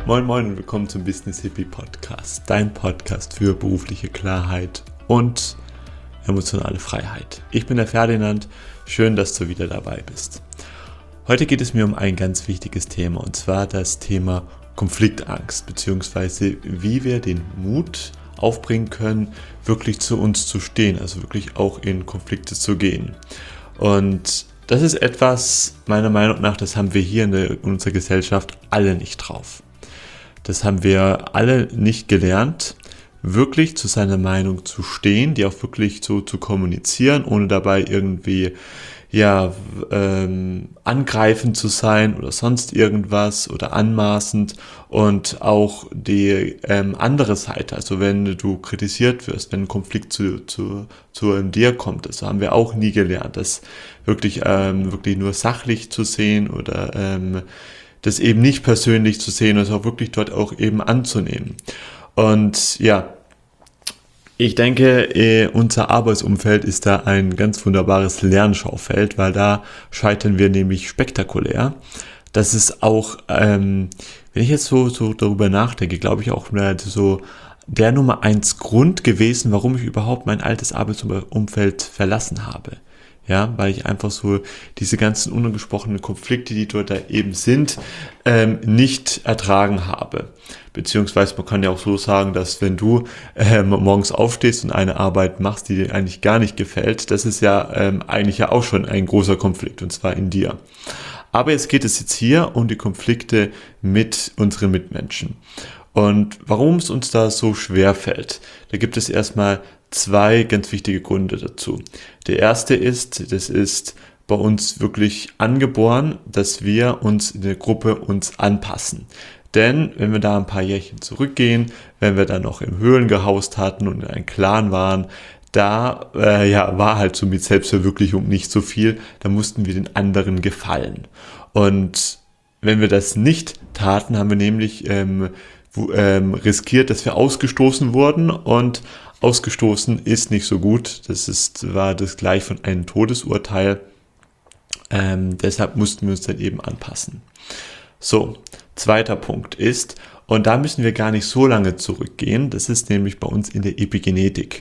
Moin Moin und willkommen zum Business Hippie Podcast, dein Podcast für berufliche Klarheit und emotionale Freiheit. Ich bin der Ferdinand, schön, dass du wieder dabei bist. Heute geht es mir um ein ganz wichtiges Thema und zwar das Thema Konfliktangst, beziehungsweise wie wir den Mut aufbringen können, wirklich zu uns zu stehen, also wirklich auch in Konflikte zu gehen. Und das ist etwas, meiner Meinung nach, das haben wir hier in unserer Gesellschaft alle nicht drauf. Das haben wir alle nicht gelernt, wirklich zu seiner Meinung zu stehen, die auch wirklich so zu kommunizieren, ohne dabei irgendwie angreifend zu sein oder sonst irgendwas oder anmaßend, und auch die andere Seite, also wenn du kritisiert wirst, wenn ein Konflikt zu dir kommt, das haben wir auch nie gelernt, das wirklich nur sachlich zu sehen oder das eben nicht persönlich zu sehen und es auch wirklich dort auch eben anzunehmen. Und ja, ich denke, unser Arbeitsumfeld ist da ein ganz wunderbares Lernschaufeld, weil da scheitern wir nämlich spektakulär. Das ist auch, wenn ich jetzt so darüber nachdenke, glaube ich auch so der Nummer 1 Grund gewesen, warum ich überhaupt mein altes Arbeitsumfeld verlassen habe. Ja, weil ich einfach so diese ganzen unangesprochenen Konflikte, die dort da eben sind, nicht ertragen habe. Beziehungsweise man kann ja auch so sagen, dass wenn du morgens aufstehst und eine Arbeit machst, die dir eigentlich gar nicht gefällt, das ist ja eigentlich ja auch schon ein großer Konflikt, und zwar in dir. Aber jetzt geht es jetzt hier um die Konflikte mit unseren Mitmenschen. Und warum es uns da so schwer fällt, da gibt es erstmal 2 ganz wichtige Gründe dazu. Der erste ist, das ist bei uns wirklich angeboren, dass wir uns in der Gruppe uns anpassen. Denn wenn wir da ein paar Jährchen zurückgehen, wenn wir da noch in Höhlen gehaust hatten und in einem Clan waren, da war halt so mit Selbstverwirklichung nicht so viel, da mussten wir den anderen gefallen. Und wenn wir das nicht taten, haben wir nämlich riskiert, dass wir ausgestoßen wurden, und ausgestoßen ist nicht so gut. War das gleich von einem Todesurteil. Deshalb mussten wir uns dann eben anpassen. So, zweiter Punkt ist, und da müssen wir gar nicht so lange zurückgehen, das ist nämlich bei uns in der Epigenetik.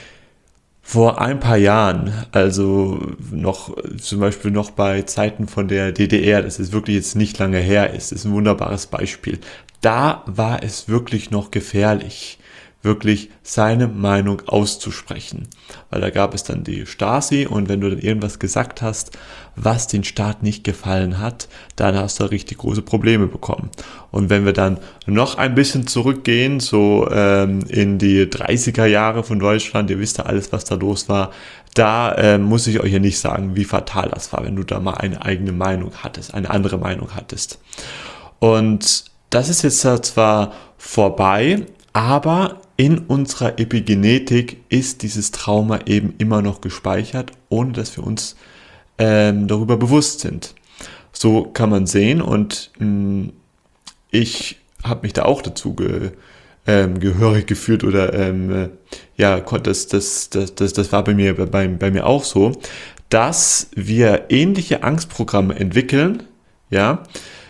Vor ein paar Jahren, also zum Beispiel noch bei Zeiten von der DDR, das ist wirklich jetzt nicht lange her ist ein wunderbares Beispiel. Da war es wirklich noch gefährlich, wirklich seine Meinung auszusprechen. Weil da gab es dann die Stasi, und wenn du dann irgendwas gesagt hast, was den Staat nicht gefallen hat, dann hast du richtig große Probleme bekommen. Und wenn wir dann noch ein bisschen zurückgehen, so in die 30er Jahre von Deutschland, ihr wisst ja alles, was da los war, da muss ich euch ja nicht sagen, wie fatal das war, wenn du da mal eine eigene Meinung hattest, eine andere Meinung hattest. Und das ist jetzt zwar vorbei, aber in unserer Epigenetik ist dieses Trauma eben immer noch gespeichert, ohne dass wir uns darüber bewusst sind. So kann man sehen, und ich habe mich da auch dazu gehörig gefühlt, oder das war bei mir auch so, dass wir ähnliche Angstprogramme entwickeln, ja,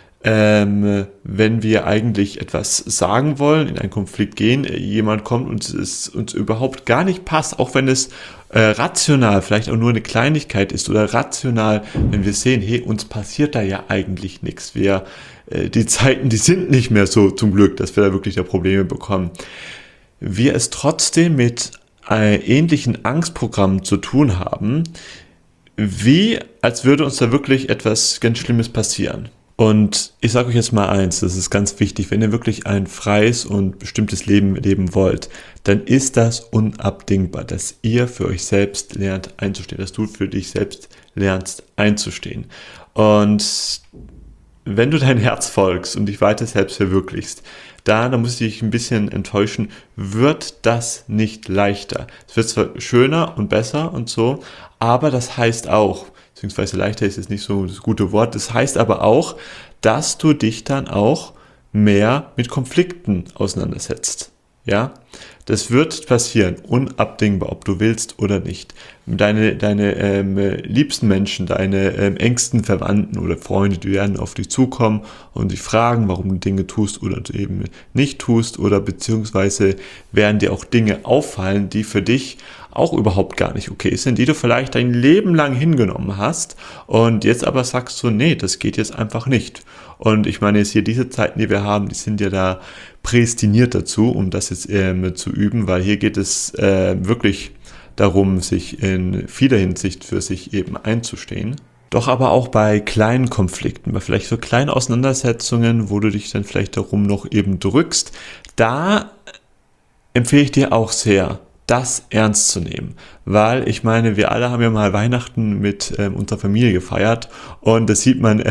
wenn wir eigentlich etwas sagen wollen, in einen Konflikt gehen, jemand kommt und es uns überhaupt gar nicht passt, auch wenn es rational vielleicht auch nur eine Kleinigkeit ist, oder rational, wenn wir sehen, hey, uns passiert da ja eigentlich nichts, die Zeiten, die sind nicht mehr so zum Glück, dass wir da wirklich da Probleme bekommen. Wir es trotzdem mit ähnlichen Angstprogrammen zu tun haben, wie als würde uns da wirklich etwas ganz Schlimmes passieren. Und ich sage euch jetzt mal eins, das ist ganz wichtig, wenn ihr wirklich ein freies und bestimmtes Leben leben wollt, dann ist das unabdingbar, dass ihr für euch selbst lernt einzustehen, dass du für dich selbst lernst einzustehen. Und wenn du dein Herz folgst und dich weiter selbst verwirklichst, da muss ich dich ein bisschen enttäuschen, wird das nicht leichter. Es wird zwar schöner und besser und so, aber das heißt auch, beziehungsweise leichter ist jetzt nicht so das gute Wort, das heißt aber auch, dass du dich dann auch mehr mit Konflikten auseinandersetzt. ja. Das wird passieren, unabdingbar, ob du willst oder nicht. Deine liebsten Menschen, deine engsten Verwandten oder Freunde, die werden auf dich zukommen und dich fragen, warum du Dinge tust oder du eben nicht tust, oder beziehungsweise werden dir auch Dinge auffallen, die für dich auch überhaupt gar nicht okay sind, die du vielleicht dein Leben lang hingenommen hast und jetzt aber sagst du, nee, das geht jetzt einfach nicht. Und ich meine jetzt hier diese Zeiten, die wir haben, die sind ja da prädestiniert dazu, um das jetzt zu üben, weil hier geht es wirklich darum, sich in vieler Hinsicht für sich eben einzustehen. Doch aber auch bei kleinen Konflikten, bei vielleicht so kleinen Auseinandersetzungen, wo du dich dann vielleicht darum noch eben drückst, da empfehle ich dir auch sehr, das ernst zu nehmen, weil ich meine, wir alle haben ja mal Weihnachten mit unserer Familie gefeiert und das sieht man,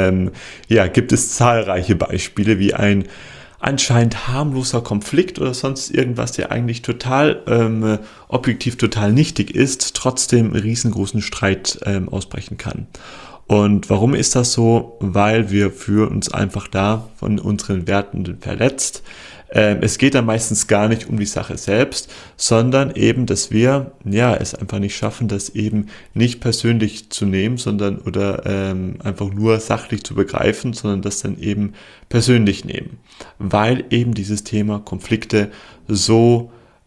gibt es zahlreiche Beispiele, wie ein anscheinend harmloser Konflikt oder sonst irgendwas, der eigentlich total objektiv total nichtig ist, trotzdem riesengroßen Streit ausbrechen kann. Und warum ist das so? Weil wir fühlen uns einfach da von unseren Werten verletzt. Es geht dann meistens gar nicht um die Sache selbst, sondern eben, dass wir es einfach nicht schaffen, das eben nicht persönlich zu nehmen, sondern oder einfach nur sachlich zu begreifen, sondern das dann eben persönlich nehmen, weil eben dieses Thema Konflikte so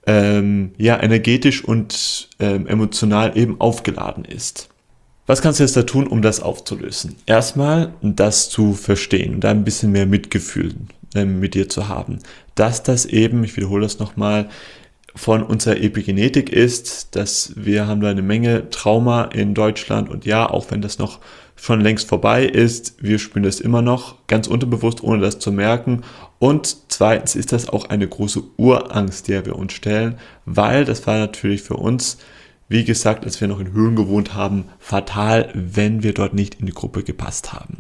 energetisch und emotional eben aufgeladen ist. Was kannst du jetzt da tun, um das aufzulösen? Erstmal das zu verstehen und da ein bisschen mehr Mitgefühl mit dir zu haben. Dass das eben, ich wiederhole das nochmal, von unserer Epigenetik ist, dass wir haben da eine Menge Trauma in Deutschland und ja, auch wenn das noch schon längst vorbei ist, wir spüren das immer noch ganz unterbewusst, ohne das zu merken. Und zweitens ist das auch eine große Urangst, der wir uns stellen, weil das war natürlich für uns, wie gesagt, als wir noch in Höhlen gewohnt haben, fatal, wenn wir dort nicht in die Gruppe gepasst haben.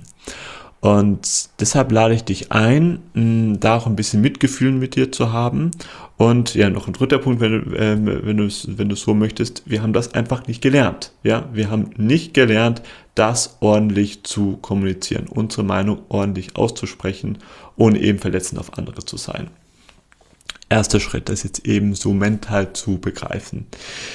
Und deshalb lade ich dich ein, da auch ein bisschen Mitgefühl mit dir zu haben. Und ja, noch ein dritter Punkt, wenn du so möchtest, wir haben das einfach nicht gelernt. Ja, wir haben nicht gelernt, das ordentlich zu kommunizieren, unsere Meinung ordentlich auszusprechen, ohne eben verletzend auf andere zu sein. Erster Schritt, das jetzt eben so mental zu begreifen.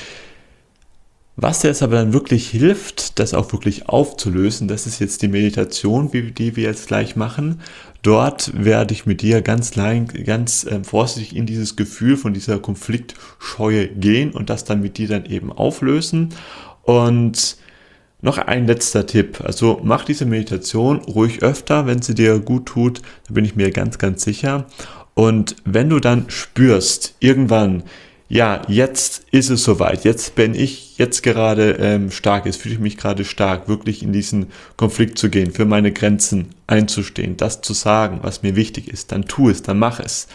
Was dir jetzt aber dann wirklich hilft, das auch wirklich aufzulösen, das ist jetzt die Meditation, die wir jetzt gleich machen. Dort werde ich mit dir ganz vorsichtig in dieses Gefühl von dieser Konfliktscheue gehen und das dann mit dir dann eben auflösen. Und noch ein letzter Tipp, also mach diese Meditation ruhig öfter, wenn sie dir gut tut, da bin ich mir ganz, ganz sicher. Und wenn du dann spürst, irgendwann, ja, jetzt ist es soweit, jetzt bin ich jetzt gerade stark, jetzt fühle ich mich gerade stark, wirklich in diesen Konflikt zu gehen, für meine Grenzen einzustehen, das zu sagen, was mir wichtig ist, dann tu es, dann mach es.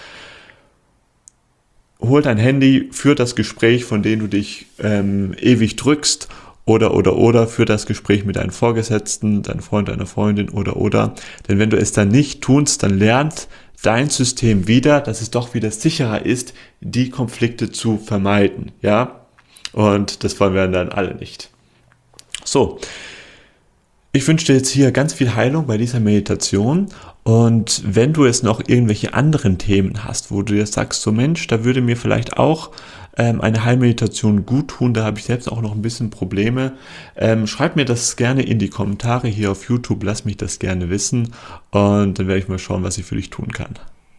Hol dein Handy für das Gespräch, von dem du dich ewig drückst, oder für das Gespräch mit deinem Vorgesetzten, deinem Freund, deiner Freundin, oder. Denn wenn du es dann nicht tust, dann lernt dein System wieder, dass es doch wieder sicherer ist, die Konflikte zu vermeiden, ja? Und das wollen wir dann alle nicht. So, ich wünsche dir jetzt hier ganz viel Heilung bei dieser Meditation. Und wenn du jetzt noch irgendwelche anderen Themen hast, wo du dir sagst, so Mensch, da würde mir vielleicht auch eine Heilmeditation gut tun, da habe ich selbst auch noch ein bisschen Probleme, schreib mir das gerne in die Kommentare hier auf YouTube, lass mich das gerne wissen und dann werde ich mal schauen, was ich für dich tun kann.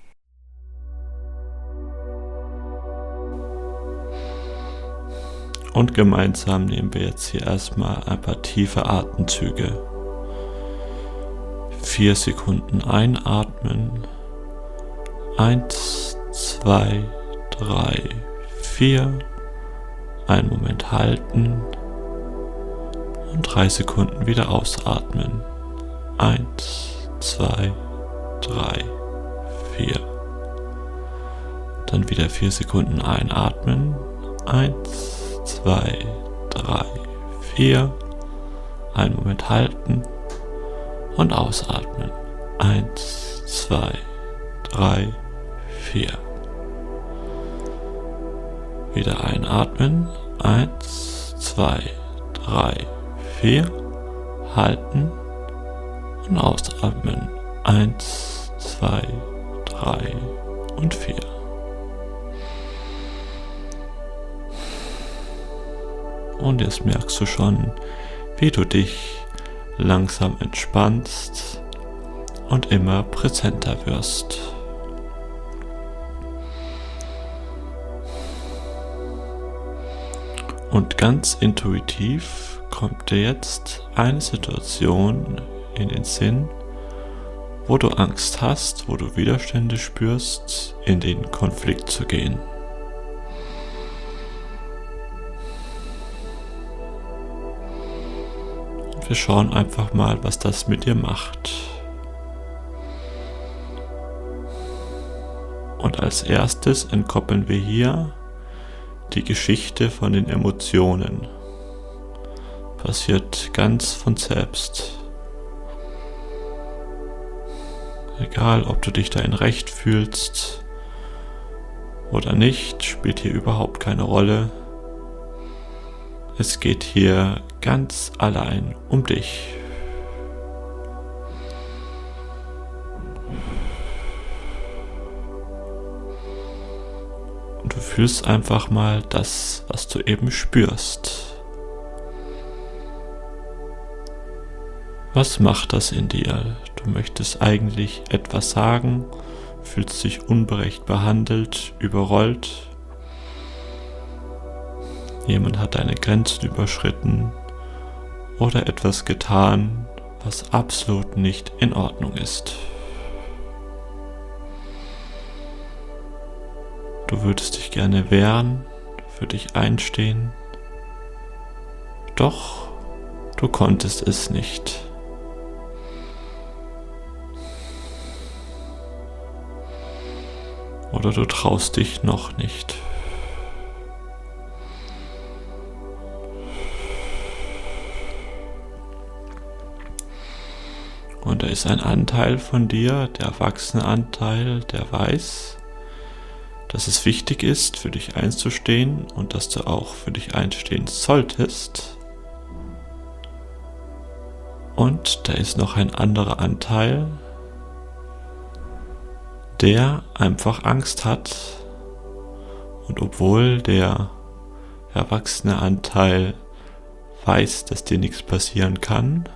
Und gemeinsam nehmen wir jetzt hier erstmal ein paar tiefe Atemzüge. 4 Sekunden einatmen. 1, 2, 3, 4. Einen Moment halten. Und 3 Sekunden wieder ausatmen. 1, 2, 3, 4. Dann wieder 4 Sekunden einatmen. 1, 2, 3, 4. Einen Moment halten. Und ausatmen. 1, 2, 3, 4. Wieder einatmen. 1, 2, 3, 4. Halten. Und ausatmen. 1, 2, 3 und 4. Und jetzt merkst du schon, wie du dich langsam entspannst und immer präsenter wirst. Und ganz intuitiv kommt dir jetzt eine Situation in den Sinn, wo du Angst hast, wo du Widerstände spürst, in den Konflikt zu gehen. Und wir schauen einfach mal, was das mit dir macht. Und als erstes entkoppeln wir hier die Geschichte von den Emotionen. Passiert ganz von selbst. Egal, ob du dich darin recht fühlst oder nicht, spielt hier überhaupt keine Rolle. Es geht hier ganz allein um dich. Und du fühlst einfach mal das, was du eben spürst. Was macht das in dir? Du möchtest eigentlich etwas sagen, fühlst dich ungerecht behandelt, überrollt. Jemand hat deine Grenzen überschritten oder etwas getan, was absolut nicht in Ordnung ist. Du würdest dich gerne wehren, für dich einstehen, doch du konntest es nicht. Oder du traust dich noch nicht. Und da ist ein Anteil von dir, der erwachsene Anteil, der weiß, dass es wichtig ist, für dich einzustehen und dass du auch für dich einstehen solltest. Und da ist noch ein anderer Anteil, der einfach Angst hat. Und obwohl der erwachsene Anteil weiß, dass dir nichts passieren kann,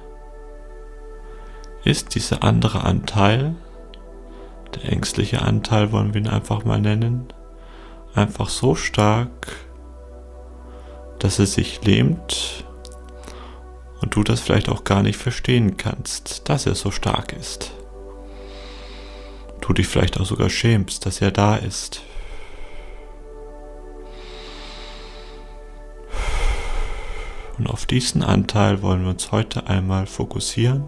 ist dieser andere Anteil, der ängstliche Anteil wollen wir ihn einfach mal nennen, einfach so stark, dass er sich lähmt und du das vielleicht auch gar nicht verstehen kannst, dass er so stark ist. Du dich vielleicht auch sogar schämst, dass er da ist. Und auf diesen Anteil wollen wir uns heute einmal fokussieren.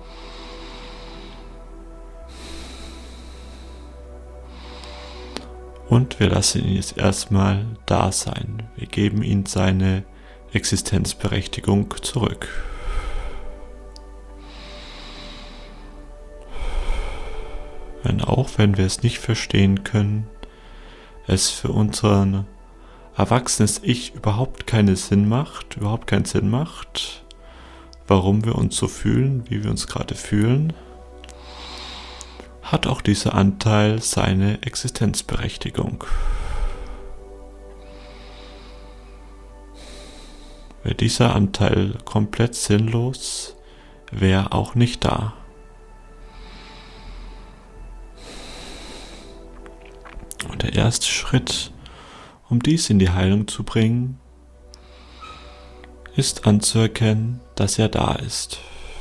Und wir lassen ihn jetzt erstmal da sein. Wir geben ihm seine Existenzberechtigung zurück. Wenn wir es nicht verstehen können, es für unser erwachsenes Ich überhaupt keinen Sinn macht, warum wir uns so fühlen, wie wir uns gerade fühlen, hat auch dieser Anteil seine Existenzberechtigung. Wäre dieser Anteil komplett sinnlos, wäre auch nicht da. Und der erste Schritt, um dies in die Heilung zu bringen, ist anzuerkennen, dass er da ist.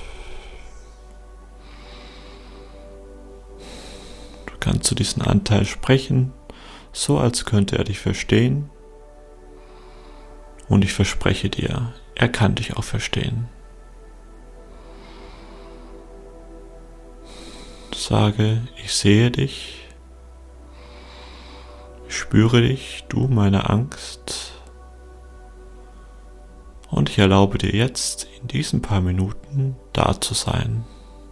Du kannst zu diesem Anteil sprechen, so als könnte er dich verstehen. Und ich verspreche dir, er kann dich auch verstehen. Sage, ich sehe dich. Ich spüre dich, du meine Angst, und ich erlaube dir jetzt in diesen paar Minuten da zu sein.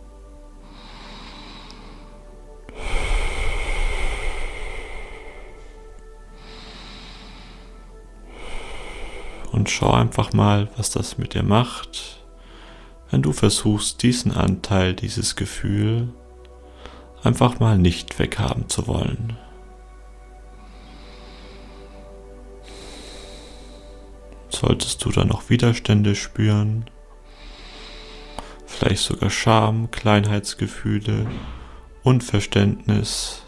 Und schau einfach mal, was das mit dir macht, wenn du versuchst, diesen Anteil, dieses Gefühl einfach mal nicht weghaben zu wollen. Solltest du dann noch Widerstände spüren, vielleicht sogar Scham, Kleinheitsgefühle, Unverständnis.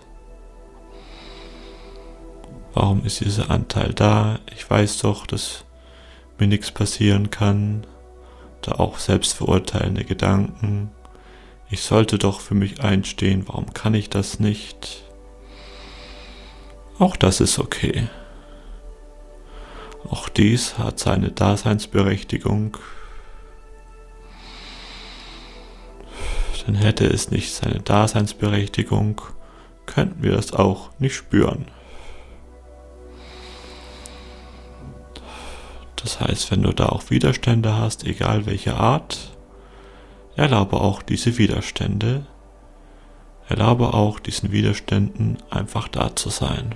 Warum ist dieser Anteil da? Ich weiß doch, dass mir nichts passieren kann. Da auch selbstverurteilende Gedanken. Ich sollte doch für mich einstehen, warum kann ich das nicht? Auch das ist okay. Auch dies hat seine Daseinsberechtigung. Denn hätte es nicht seine Daseinsberechtigung, könnten wir das auch nicht spüren. Das heißt, wenn du da auch Widerstände hast, egal welche Art, erlaube auch diese Widerstände, erlaube auch diesen Widerständen einfach da zu sein.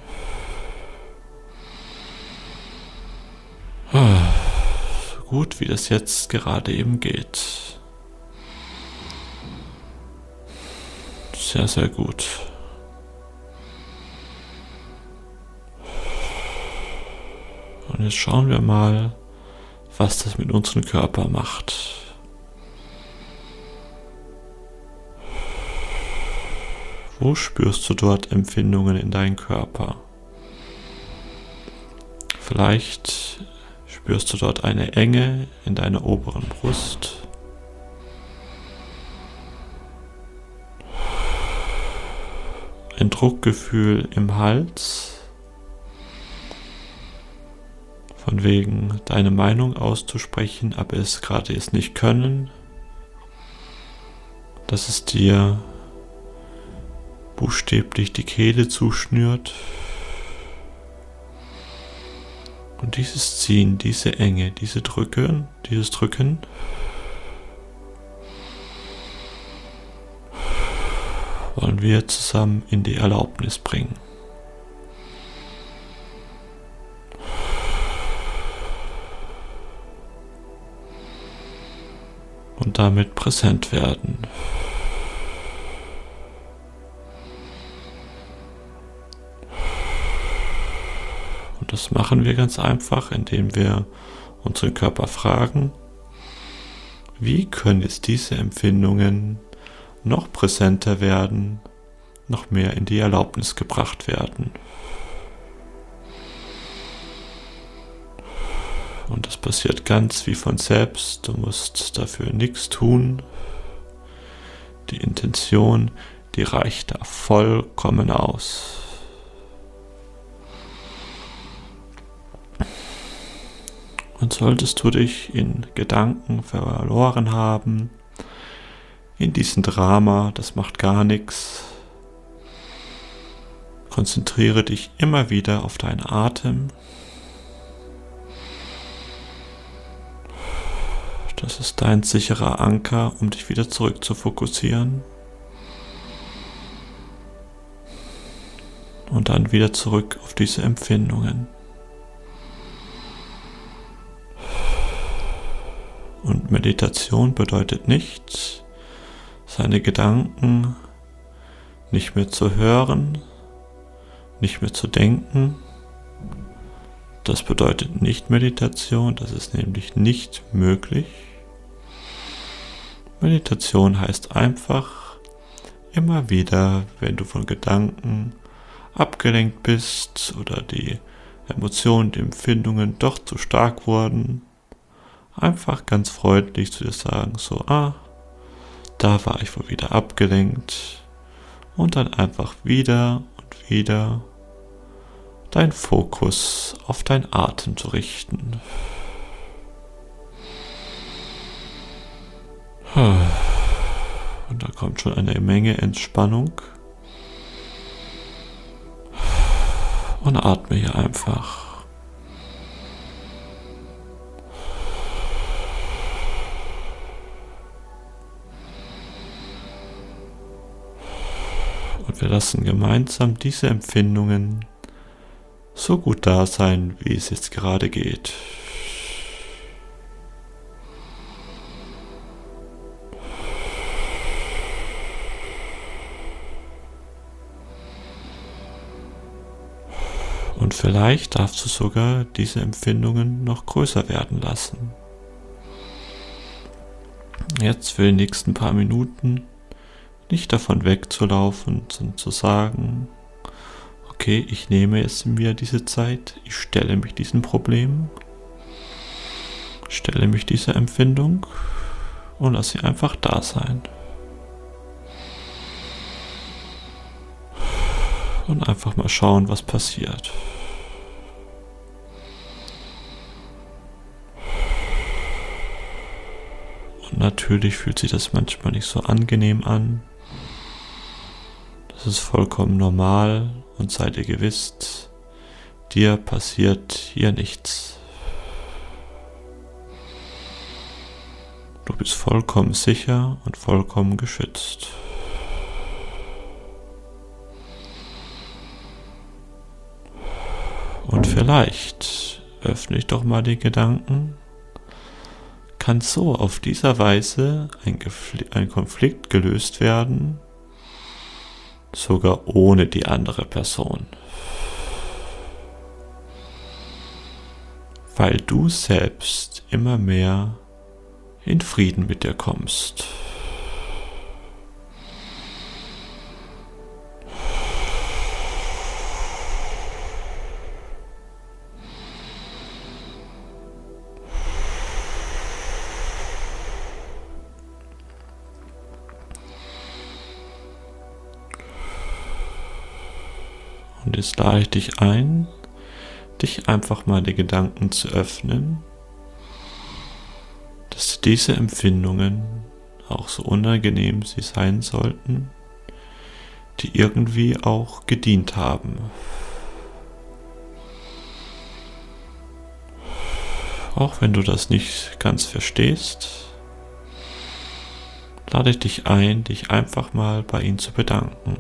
So gut wie das jetzt gerade eben geht. Sehr, sehr gut. Und jetzt schauen wir mal, was das mit unserem Körper macht. Wo spürst du dort Empfindungen in deinem Körper? Vielleicht spürst du dort eine Enge in deiner oberen Brust. Ein Druckgefühl im Hals. Von wegen deine Meinung auszusprechen, aber es gerade jetzt nicht können, dass es dir buchstäblich die Kehle zuschnürt. Und dieses Ziehen, diese Enge, dieses Drücken wollen wir zusammen in die Erlaubnis bringen. Und damit präsent werden. Und das machen wir ganz einfach, indem wir unseren Körper fragen, wie können jetzt diese Empfindungen noch präsenter werden, noch mehr in die Erlaubnis gebracht werden. Und das passiert ganz wie von selbst. Du musst dafür nichts tun. Die Intention, die reicht da vollkommen aus. Und solltest du dich in Gedanken verloren haben, in diesem Drama, das macht gar nichts, konzentriere dich immer wieder auf deinen Atem. Das ist dein sicherer Anker, um dich wieder zurück zu fokussieren. Und dann wieder zurück auf diese Empfindungen. Und Meditation bedeutet nicht, seine Gedanken nicht mehr zu hören, nicht mehr zu denken. Das bedeutet nicht Meditation, das ist nämlich nicht möglich. Meditation heißt einfach, immer wieder, wenn du von Gedanken abgelenkt bist oder die Emotionen, die Empfindungen doch zu stark wurden, einfach ganz freundlich zu dir sagen, so, da war ich wohl wieder abgelenkt, und dann einfach wieder und wieder deinen Fokus auf deinen Atem zu richten. Und da kommt schon eine Menge Entspannung. Und atme hier einfach. Und wir lassen gemeinsam diese Empfindungen so gut da sein, wie es jetzt gerade geht. Und vielleicht darfst du sogar diese Empfindungen noch größer werden lassen. Jetzt für die nächsten paar Minuten nicht davon wegzulaufen, sondern zu sagen, okay, ich nehme jetzt mir diese Zeit, ich stelle mich diesem Problem, stelle mich dieser Empfindung und lasse sie einfach da sein. Und einfach mal schauen, was passiert. Und natürlich fühlt sich das manchmal nicht so angenehm an. Das ist vollkommen normal und sei dir gewiss, dir passiert hier nichts. Du bist vollkommen sicher und vollkommen geschützt. Und vielleicht öffne ich doch mal den Gedanken, kann so auf dieser Weise ein Konflikt gelöst werden, sogar ohne die andere Person. Weil du selbst immer mehr in Frieden mit dir kommst. Und jetzt lade ich dich ein, dich einfach mal den Gedanken zu öffnen, dass diese Empfindungen, auch so unangenehm sie sein sollten, die irgendwie auch gedient haben. Auch wenn du das nicht ganz verstehst, lade ich dich ein, dich einfach mal bei ihnen zu bedanken.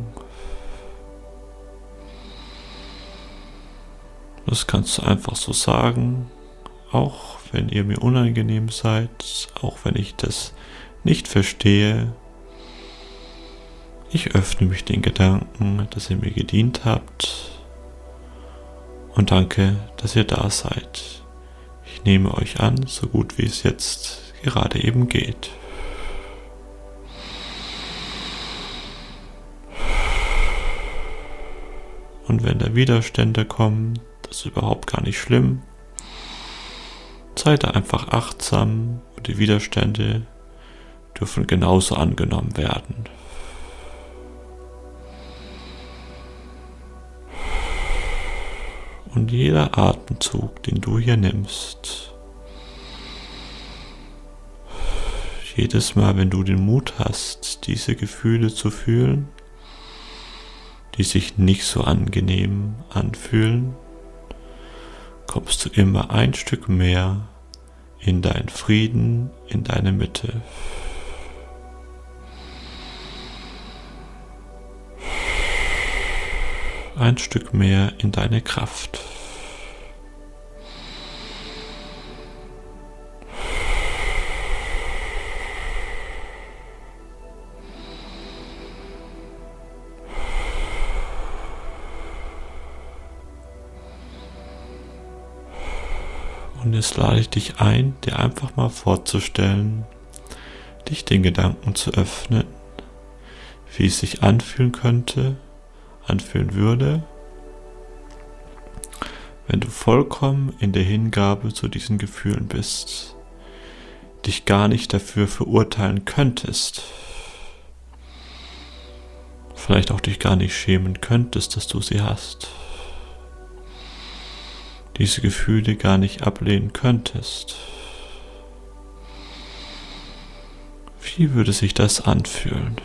Das kannst du einfach so sagen, auch wenn ihr mir unangenehm seid, auch wenn ich das nicht verstehe. Ich öffne mich den Gedanken, dass ihr mir gedient habt und danke, dass ihr da seid. Ich nehme euch an, so gut wie es jetzt gerade eben geht. Und wenn da Widerstände kommen, das ist überhaupt gar nicht schlimm. Sei da einfach achtsam und die Widerstände dürfen genauso angenommen werden. Und jeder Atemzug, den du hier nimmst, jedes Mal, wenn du den Mut hast, diese Gefühle zu fühlen, die sich nicht so angenehm anfühlen, kommst du immer ein Stück mehr in deinen Frieden, in deine Mitte. Ein Stück mehr in deine Kraft. Und jetzt lade ich dich ein, dir einfach mal vorzustellen, dich den Gedanken zu öffnen, wie es sich anfühlen würde, wenn du vollkommen in der Hingabe zu diesen Gefühlen bist, dich gar nicht dafür verurteilen könntest, vielleicht auch dich gar nicht schämen könntest, dass du sie hast, diese Gefühle gar nicht ablehnen könntest. Wie würde sich das anfühlen?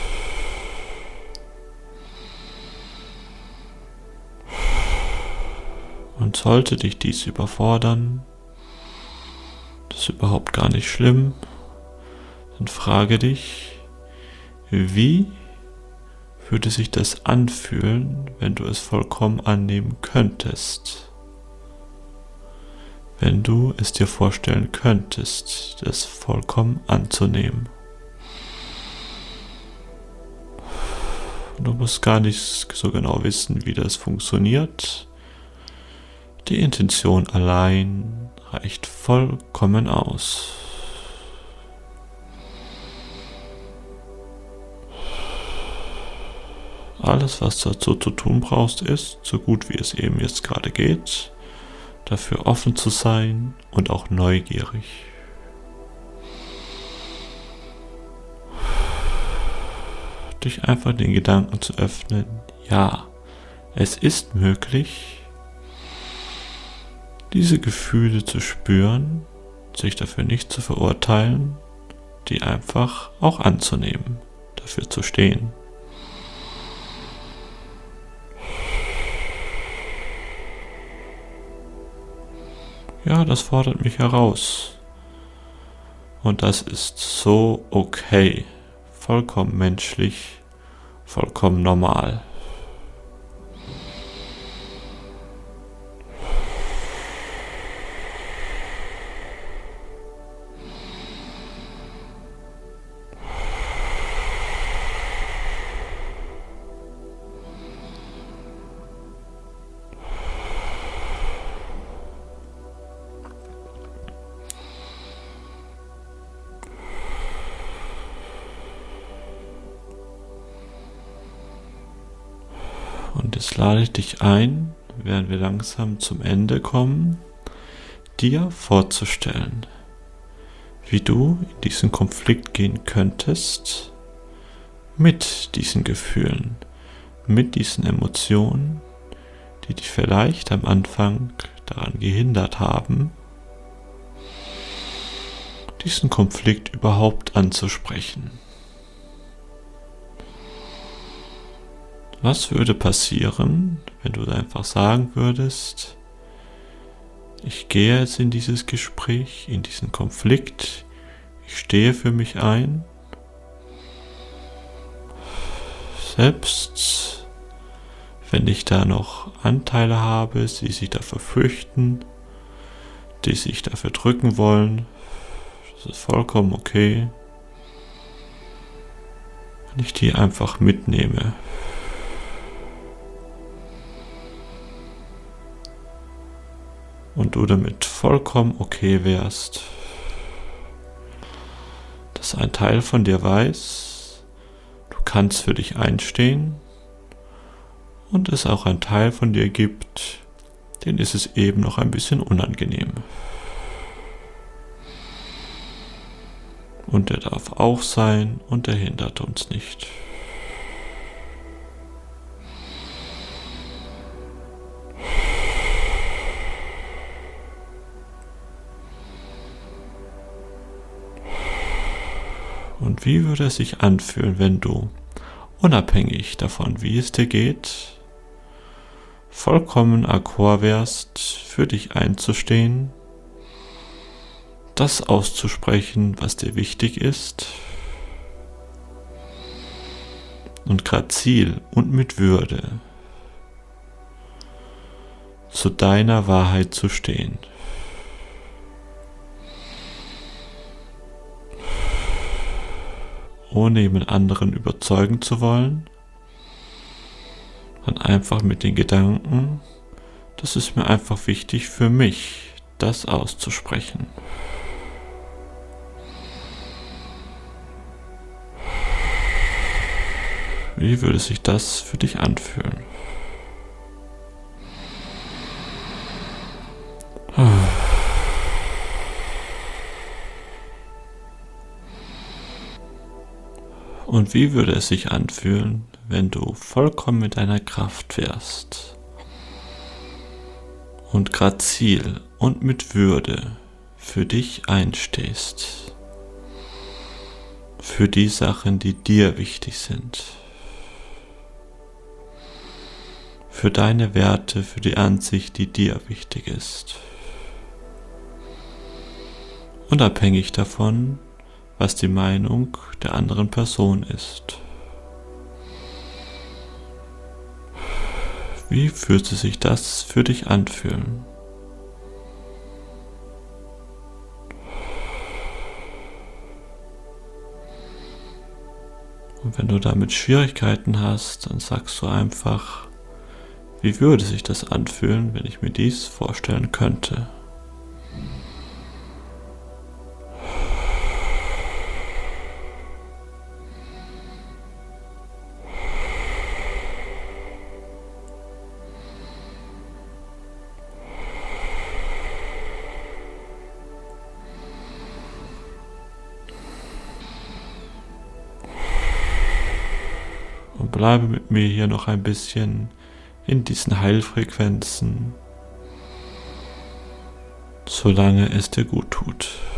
Und sollte dich dies überfordern, das ist überhaupt gar nicht schlimm, dann frage dich, wie würde sich das anfühlen, wenn du es vollkommen annehmen könntest? Wenn du es dir vorstellen könntest, das vollkommen anzunehmen. Du musst gar nicht so genau wissen, wie das funktioniert. Die Intention allein reicht vollkommen aus. Alles, was dazu zu tun brauchst, ist, so gut wie es eben jetzt gerade geht, dafür offen zu sein und auch neugierig. Dich einfach den Gedanken zu öffnen, ja, es ist möglich, diese Gefühle zu spüren, sich dafür nicht zu verurteilen, die einfach auch anzunehmen, dafür zu stehen. Ja, das fordert mich heraus. Und das ist so okay, vollkommen menschlich, vollkommen normal. Und jetzt lade ich dich ein, während wir langsam zum Ende kommen, dir vorzustellen, wie du in diesen Konflikt gehen könntest mit diesen Gefühlen, mit diesen Emotionen, die dich vielleicht am Anfang daran gehindert haben, diesen Konflikt überhaupt anzusprechen. Was würde passieren, wenn du einfach sagen würdest, ich gehe jetzt in dieses Gespräch, in diesen Konflikt, ich stehe für mich ein, selbst wenn ich da noch Anteile habe, die sich dafür fürchten, die sich dafür drücken wollen, das ist vollkommen okay, wenn ich die einfach mitnehme. Und du damit vollkommen okay wärst, dass ein Teil von dir weiß, du kannst für dich einstehen und es auch ein Teil von dir gibt, den ist es eben noch ein bisschen unangenehm. Und der darf auch sein und der hindert uns nicht. Und wie würde es sich anfühlen, wenn du, unabhängig davon, wie es dir geht, vollkommen d'accord wärst, für dich einzustehen, das auszusprechen, was dir wichtig ist, und grazil und mit Würde zu deiner Wahrheit zu stehen. Ohne jemand anderen überzeugen zu wollen, sondern einfach mit den Gedanken, das ist mir einfach wichtig für mich, das auszusprechen. Wie würde sich das für dich anfühlen? Und wie würde es sich anfühlen, wenn du vollkommen mit deiner Kraft wärst und grazil und mit Würde für dich einstehst, für die Sachen, die dir wichtig sind, für deine Werte, für die Ansicht, die dir wichtig ist, unabhängig davon, was die Meinung der anderen Person ist. Wie fühlte sich das für dich anfühlen? Und wenn du damit Schwierigkeiten hast, dann sagst du einfach, Wie würde sich das anfühlen, wenn ich mir dies vorstellen könnte? Und bleibe mit mir hier noch ein bisschen in diesen Heilfrequenzen, solange es dir gut tut.